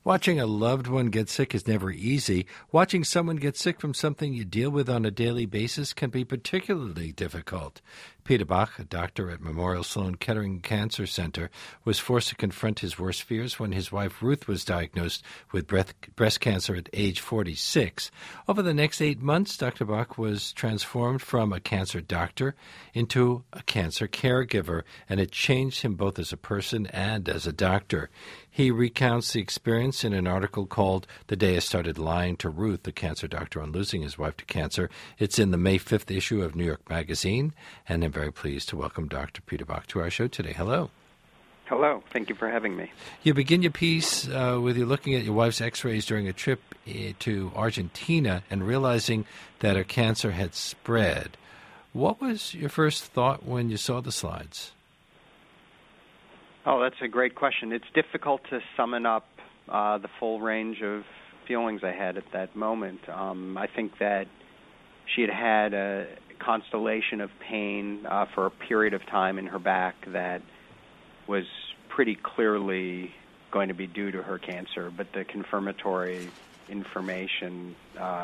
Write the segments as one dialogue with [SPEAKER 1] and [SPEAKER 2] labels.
[SPEAKER 1] Watching a loved one get sick is never easy. Watching someone get sick from something you deal with on a daily basis can be particularly difficult. Peter Bach, a doctor at Memorial Sloan Kettering Cancer Center, was forced to confront his worst fears when his wife Ruth was diagnosed with breast cancer at age 46. Over the next 8 months, Dr. Bach was transformed from a cancer doctor into a cancer caregiver, and it changed him both as a person and as a doctor. He recounts the experience in an article called "The Day I Started Lying to Ruth, the Cancer Doctor on Losing His Wife to Cancer." It's in the May 5th issue of New York Magazine, and I'm very pleased to welcome Dr. Peter Bach to our show today. Hello.
[SPEAKER 2] Hello. Thank you for having me.
[SPEAKER 1] You begin your piece with you looking at your wife's x-rays during a trip to Argentina and realizing that her cancer had spread. What was your first thought when you saw the slides?
[SPEAKER 2] Oh, that's a great question. It's difficult to summon up the full range of feelings I had at that moment. I think that she had had a constellation of pain for a period of time in her back that was pretty clearly going to be due to her cancer, but the confirmatory information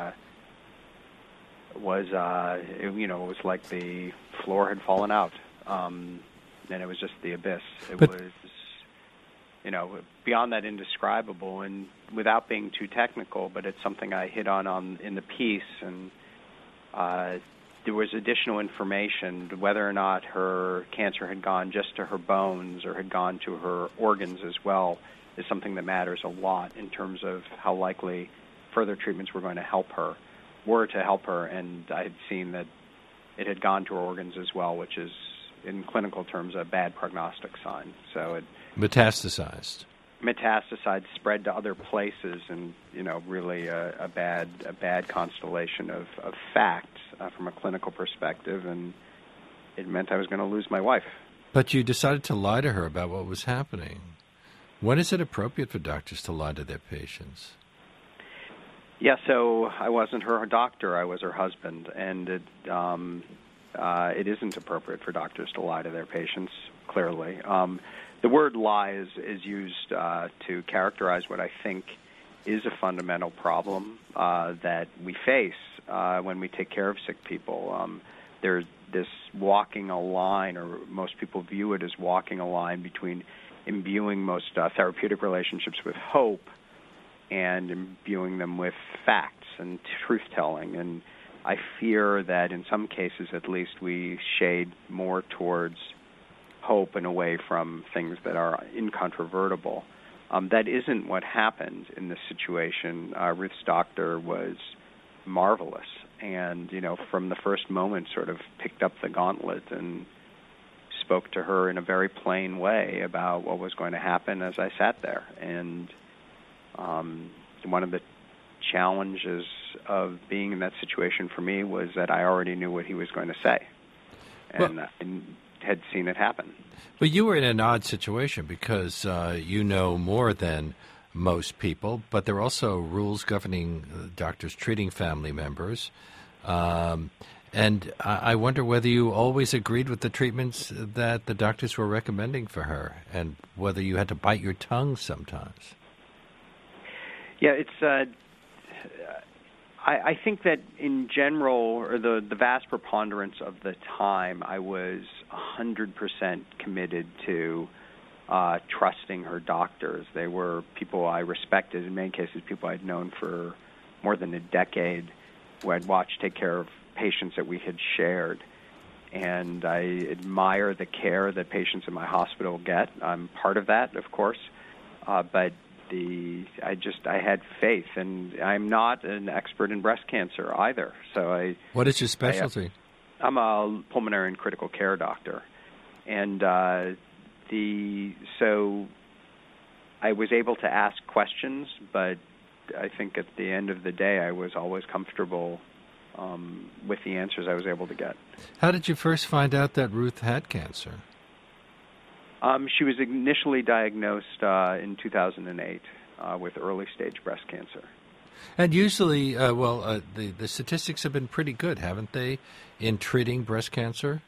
[SPEAKER 2] was like the floor had fallen out. And it was just the abyss. It was, beyond that indescribable, and without being too technical, but it's something I hit on in the piece, and there was additional information. Whether or not her cancer had gone just to her bones or had gone to her organs as well is something that matters a lot in terms of how likely further treatments were to help her, and I had seen that it had gone to her organs as well, which is, in clinical terms, a bad prognostic sign. So it
[SPEAKER 1] metastasized,
[SPEAKER 2] spread to other places, and really a bad constellation of facts from a clinical perspective, and it meant I was going to lose my wife.
[SPEAKER 1] But you decided to lie to her about what was happening. When is it appropriate for doctors to lie to their patients?
[SPEAKER 2] Yeah, so I wasn't her doctor; I was her husband, and it isn't appropriate for doctors to lie to their patients, clearly. The word lie is used to characterize what I think is a fundamental problem that we face when we take care of sick people. There's this walking a line, or most people view it as walking a line between imbuing most therapeutic relationships with hope and imbuing them with facts and truth-telling. And I fear that in some cases, at least, we shade more towards hope and away from things that are incontrovertible. That isn't what happened in this situation. Ruth's doctor was marvelous, and from the first moment, sort of picked up the gauntlet and spoke to her in a very plain way about what was going to happen as I sat there. And one of the challenges of being in that situation for me was that I already knew what he was going to say, and had seen it happen.
[SPEAKER 1] But you were in an odd situation because you know more than most people, but there are also rules governing doctors treating family members. And I wonder whether you always agreed with the treatments that the doctors were recommending for her, and whether you had to bite your tongue sometimes.
[SPEAKER 2] Yeah, it's. I think that in general, or the vast preponderance of the time, I was 100% committed to trusting her doctors. They were people I respected, in many cases people I'd known for more than a decade, who I'd watched take care of patients that we had shared. And I admire the care that patients in my hospital get. I'm part of that, of course, but I had faith, and I'm not an expert in breast cancer either. So
[SPEAKER 1] What is your specialty?
[SPEAKER 2] I'm a pulmonary and critical care doctor, and so I was able to ask questions, but I think at the end of the day, I was always comfortable with the answers I was able to get.
[SPEAKER 1] How did you first find out that Ruth had cancer?
[SPEAKER 2] She was initially diagnosed in 2008 with early-stage breast cancer.
[SPEAKER 1] And usually, the statistics have been pretty good, haven't they, in treating breast cancer?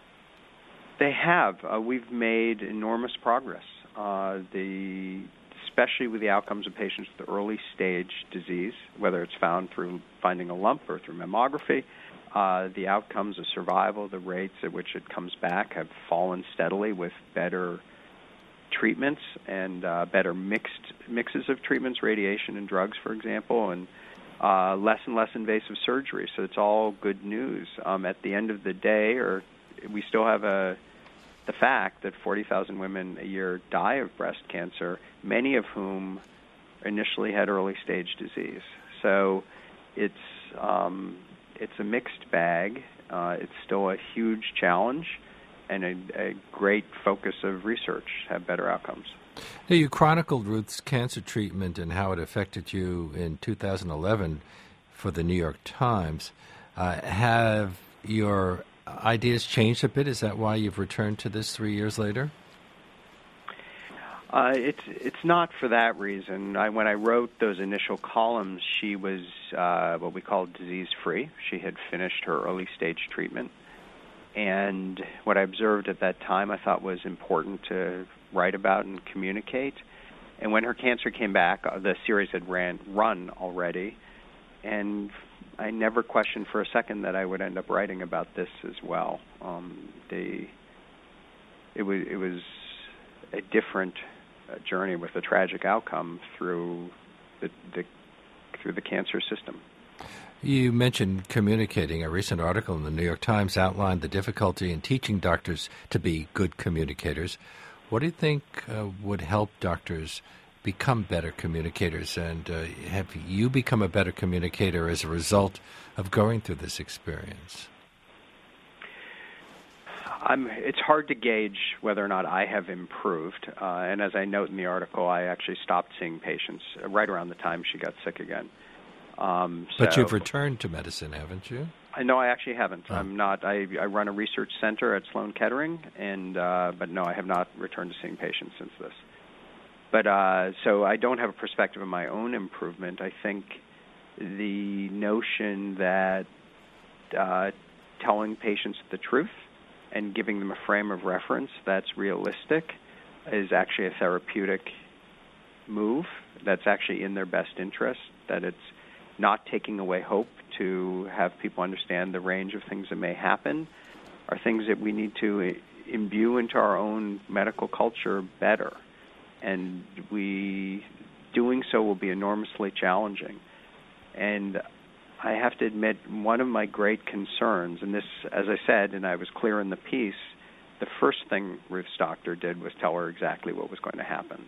[SPEAKER 2] They have. We've made enormous progress. The especially with the outcomes of patients with early stage disease, whether it's found through finding a lump or through mammography. The outcomes of survival, the rates at which it comes back have fallen steadily with better treatments and better mixes of treatments, radiation and drugs, for example, and less and less invasive surgery. So it's all good news. At the end of the day, we still have the fact that 40,000 women a year die of breast cancer, many of whom initially had early stage disease. So it's a mixed bag. It's still a huge challenge and a great focus of research to have better outcomes.
[SPEAKER 1] Now, you chronicled Ruth's cancer treatment and how it affected you in 2011 for the New York Times. Have your ideas changed a bit? Is that why you've returned to this 3 years later?
[SPEAKER 2] It's not for that reason. When I wrote those initial columns, she was what we call disease-free. She had finished her early-stage treatment. And what I observed at that time I thought was important to write about and communicate. And when her cancer came back, the series had run already, and I never questioned for a second that I would end up writing about this as well. It was a different journey with a tragic outcome through the cancer system.
[SPEAKER 1] You mentioned communicating. A recent article in the New York Times outlined the difficulty in teaching doctors to be good communicators. What do you think would help doctors become better communicators? And have you become a better communicator as a result of going through this experience?
[SPEAKER 2] It's hard to gauge whether or not I have improved. And as I note in the article, I actually stopped seeing patients right around the time she got sick again.
[SPEAKER 1] But you've returned to medicine, haven't you?
[SPEAKER 2] No, I actually haven't.
[SPEAKER 1] Oh.
[SPEAKER 2] I'm not. I run a research center at Sloan Kettering, but no, I have not returned to seeing patients since this. But so I don't have a perspective of my own improvement. I think the notion that telling patients the truth and giving them a frame of reference that's realistic is actually a therapeutic move that's actually in their best interest, that it's not taking away hope to have people understand the range of things that may happen, are things that we need to imbue into our own medical culture better. And doing so will be enormously challenging. And I have to admit, one of my great concerns, and this, as I said, and I was clear in the piece, the first thing Ruth's doctor did was tell her exactly what was going to happen.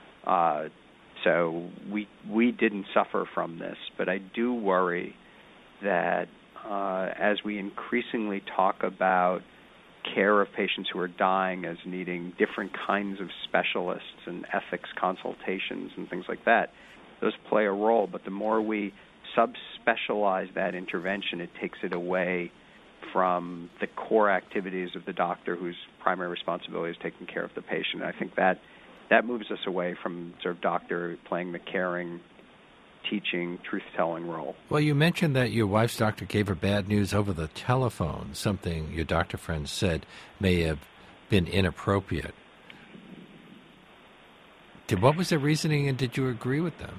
[SPEAKER 2] So we didn't suffer from this, but I do worry that as we increasingly talk about care of patients who are dying as needing different kinds of specialists and ethics consultations and things like that, those play a role. But the more we subspecialize that intervention, it takes it away from the core activities of the doctor whose primary responsibility is taking care of the patient. And I think that moves us away from sort of doctor playing the caring, teaching, truth-telling role.
[SPEAKER 1] Well, you mentioned that your wife's doctor gave her bad news over the telephone, something your doctor friend said may have been inappropriate. What was the reasoning, and did you agree with them?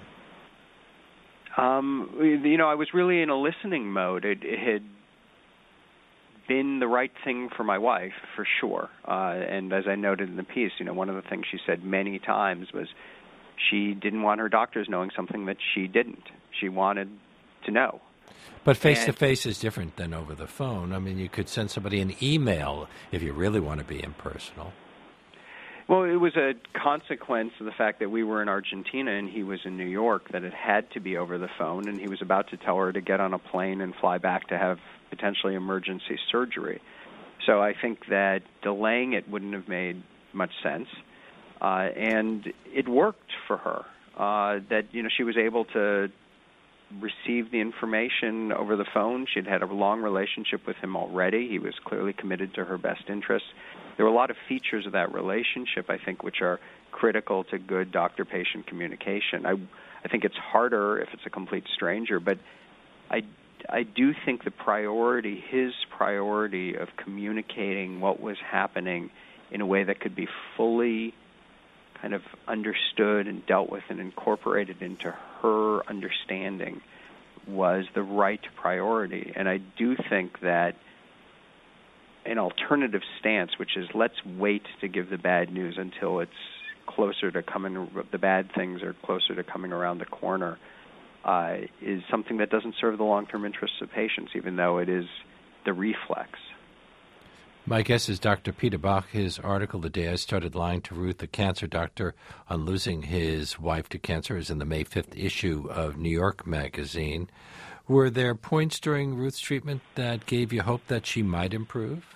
[SPEAKER 2] I was really in a listening mode. It had been the right thing for my wife, for sure. And as I noted in the piece, one of the things she said many times was she didn't want her doctors knowing something that she didn't. She wanted to know.
[SPEAKER 1] But face-to-face is different than over the phone. I mean, you could send somebody an email if you really want to be impersonal.
[SPEAKER 2] Well, it was a consequence of the fact that we were in Argentina and he was in New York, that it had to be over the phone, and he was about to tell her to get on a plane and fly back to have potentially emergency surgery. So I think that delaying it wouldn't have made much sense. And it worked for her, that she was able to receive the information over the phone. She'd had a long relationship with him already. He was clearly committed to her best interests. There were a lot of features of that relationship, I think, which are critical to good doctor-patient communication. I think it's harder if it's a complete stranger, but I do think his priority of communicating what was happening in a way that could be fully kind of understood and dealt with and incorporated into her understanding was the right priority. And I do think that an alternative stance, which is let's wait to give the bad news until it's closer to coming, the bad things are closer to coming around the corner, is something that doesn't serve the long-term interests of patients, even though it is the reflex.
[SPEAKER 1] My guest is Dr. Peter Bach. His article, The Day I Started Lying to Ruth, a Cancer Doctor, on losing his wife to cancer, is in the May 5th issue of New York Magazine. Were there points during Ruth's treatment that gave you hope that she might improve?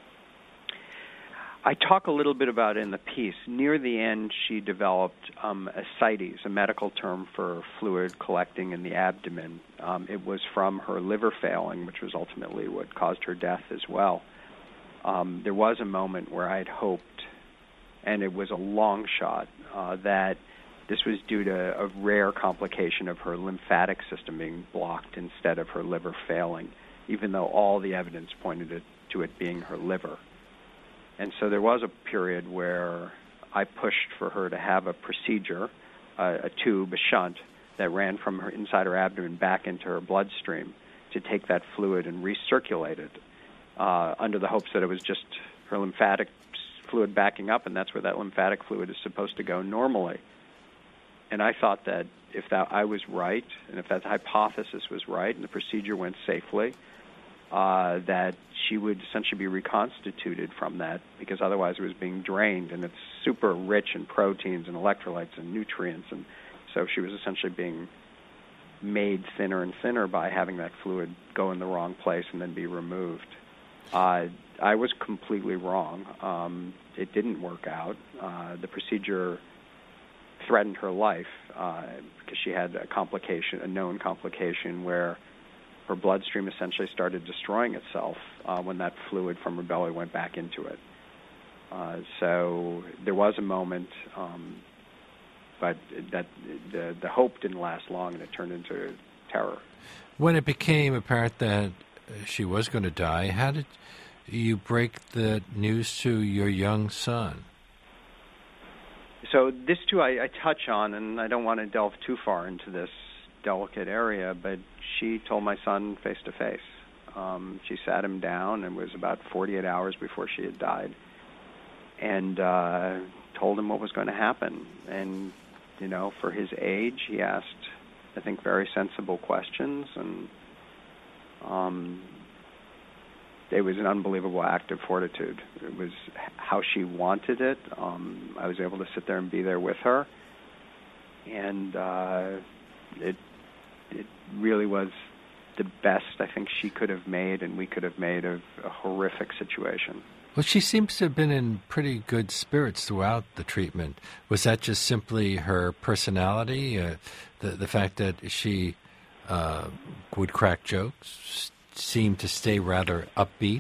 [SPEAKER 2] I talk a little bit about it in the piece. Near the end, she developed ascites, a medical term for fluid collecting in the abdomen. It was from her liver failing, which was ultimately what caused her death as well. There was a moment where I had hoped, and it was a long shot, that this was due to a rare complication of her lymphatic system being blocked instead of her liver failing, even though all the evidence pointed to it being her liver. And so there was a period where I pushed for her to have a procedure, a tube, a shunt, that ran from her inside her abdomen back into her bloodstream to take that fluid and recirculate it, under the hopes that it was just her lymphatic fluid backing up, and that's where that lymphatic fluid is supposed to go normally. And I thought that if I was right, and if that hypothesis was right, and the procedure went safely, that she would essentially be reconstituted from that, because otherwise it was being drained, and it's super rich in proteins and electrolytes and nutrients, and so she was essentially being made thinner and thinner by having that fluid go in the wrong place and then be removed. I was completely wrong. It didn't work out. The procedure threatened her life because she had a known complication where her bloodstream essentially started destroying itself when that fluid from her belly went back into it. So there was a moment, but that the hope didn't last long, and it turned into terror.
[SPEAKER 1] When it became apparent that she was going to die, how did you break the news to your young son?
[SPEAKER 2] So this, too, I touch on, and I don't want to delve too far into this delicate area, but she told my son face-to-face. She sat him down, and it was about 48 hours before she had died, and told him what was going to happen. And, you know, for his age, he asked, I think, very sensible questions, and it was an unbelievable act of fortitude. It was how she wanted it. I was able to sit there and be there with her, and it really was the best I think she could have made and we could have made of a horrific situation.
[SPEAKER 1] Well, she seems to have been in pretty good spirits throughout the treatment. Was that just simply her personality, the fact that she would crack jokes, seemed to stay rather upbeat?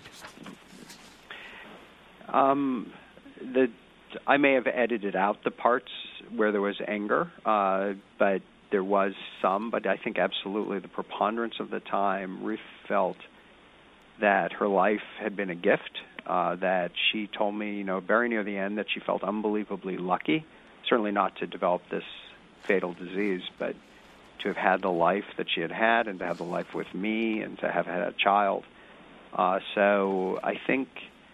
[SPEAKER 2] I may have edited out the parts where there was anger, but there was some. But I think absolutely the preponderance of the time, Ruth felt that her life had been a gift, that she told me, you know, very near the end, that she felt unbelievably lucky, certainly not to develop this fatal disease, but to have had the life that she had had, and to have the life with me, and to have had a child. So I think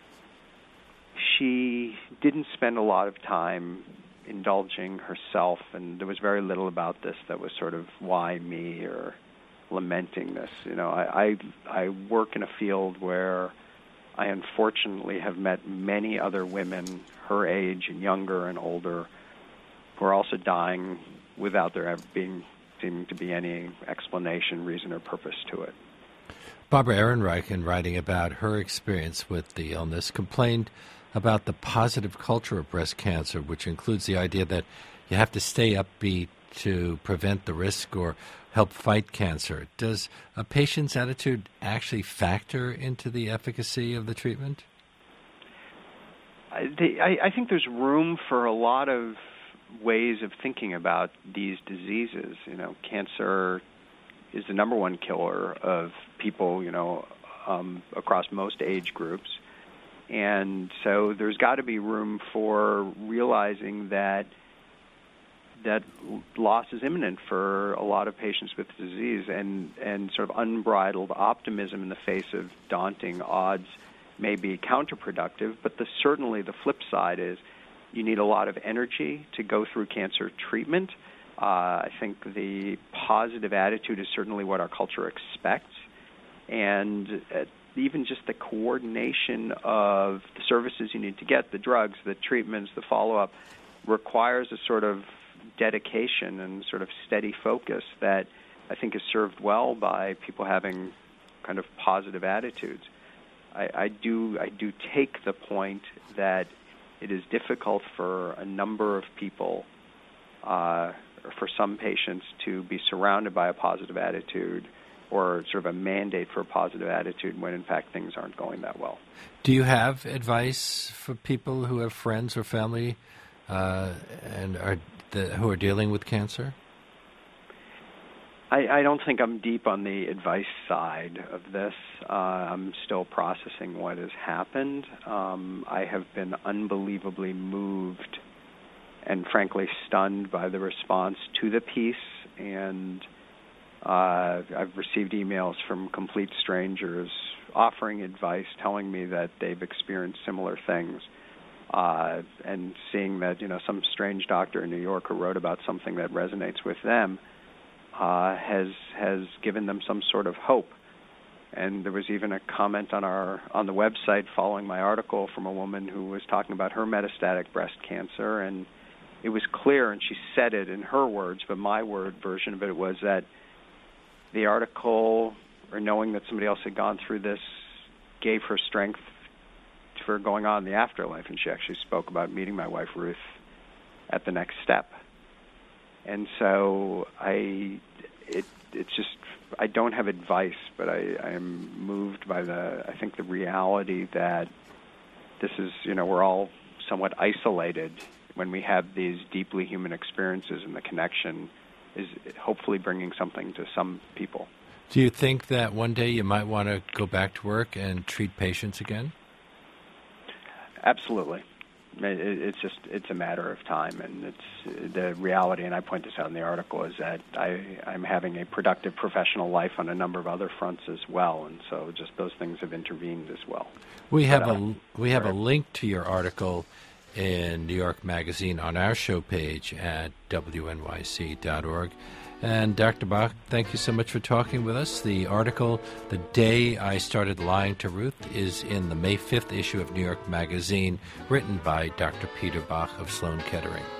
[SPEAKER 2] she didn't spend a lot of time indulging herself, and there was very little about this that was sort of why me or lamenting this. You know, I work in a field where I unfortunately have met many other women her age and younger and older who are also dying without there ever seeming to be any explanation, reason, or purpose to it.
[SPEAKER 1] Barbara Ehrenreich, in writing about her experience with the illness, complained about the positive culture of breast cancer, which includes the idea that you have to stay upbeat to prevent the risk or help fight cancer. Does a patient's attitude actually factor into the efficacy of the treatment?
[SPEAKER 2] I think there's room for a lot of ways of thinking about these diseases. You know, cancer is the number one killer of people, you know, across most age groups. And so there's got to be room for realizing that loss is imminent for a lot of patients with disease, and sort of unbridled optimism in the face of daunting odds may be counterproductive. But certainly the flip side is you need a lot of energy to go through cancer treatment. I think the positive attitude is certainly what our culture expects, and even just the coordination of the services you need to get, the drugs, the treatments, the follow-up, requires a sort of dedication and sort of steady focus that I think is served well by people having kind of positive attitudes. I do take the point that it is difficult for a number of people, or for some patients, to be surrounded by a positive attitude or sort of a mandate for a positive attitude when, in fact, things aren't going that well.
[SPEAKER 1] Do you have advice for people who have friends or family who are dealing with cancer?
[SPEAKER 2] I don't think I'm deep on the advice side of this. I'm still processing what has happened. I have been unbelievably moved and frankly stunned by the response to the piece, and I've received emails from complete strangers offering advice, telling me that they've experienced similar things, and seeing that some strange doctor in New York who wrote about something that resonates with them has given them some sort of hope. And there was even a comment on the website following my article from a woman who was talking about her metastatic breast cancer, and it was clear, and she said it in her words, but my word version of it was that the article, or knowing that somebody else had gone through this, gave her strength for going on in the afterlife. And she actually spoke about meeting my wife Ruth at the next step. And so it's just, I don't have advice, but I am moved by I think the reality that this is, we're all somewhat isolated when we have these deeply human experiences, and the connection is hopefully bringing something to some people.
[SPEAKER 1] Do you think that one day you might want to go back to work and treat patients again?
[SPEAKER 2] Absolutely. It's a matter of time, and it's the reality, and I point this out in the article, is that I'm having a productive professional life on a number of other fronts as well, and so just those things have intervened as well.
[SPEAKER 1] We have a link to your article in New York Magazine on our show page at wnyc.org. And Dr. Bach, thank you so much for talking with us. The article, The Day I Started Lying to Ruth, is in the May 5th issue of New York Magazine, written by Dr. Peter Bach of Sloan Kettering.